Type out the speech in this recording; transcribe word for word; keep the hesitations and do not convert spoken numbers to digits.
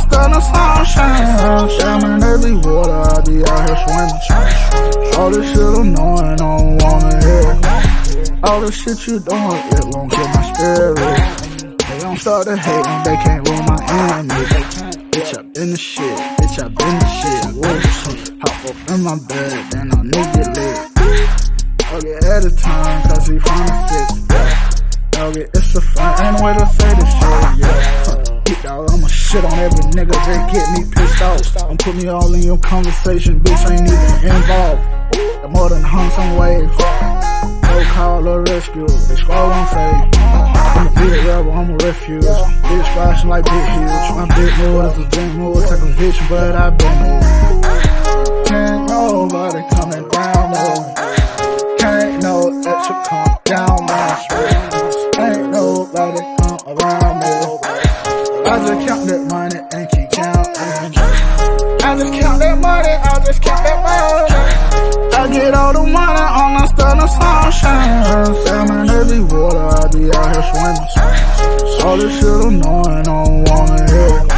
stunner sunshine. Salmon every water, I be out here swimming. All this shit annoying, I don't wanna hear. All the shit you doing, it won't kill my spirit. They don't start to hate when they can't rule my enemy. Bitch, I been the shit, bitch, I been the shit. Whoa, hop up in my bed, then I'll nigga get lit. I'll get at a time, cause he from the six. I'll get it's a fun, ain't no way to say this shit, yeah. Get dog, I'ma shit on every nigga that get me pissed off. Don't put me all in your conversation, bitch, ain't even involved. I'm more than hung some waves. No call or rescue, they scroll on fade. I'm a big rebel, I'm a refuge. Bitch flashing like big huge. My big move is a big move, take a bitch, but I been moved. Can't nobody coming down on me. Can't no that you come down my street. Ain't nobody come around me. I just count that money and keep counting. I just count that money, I just count that money. I get all the money on the stunner sunshine. Salmon every water, I be out here swimming. All this shit annoying, I don't wanna hear.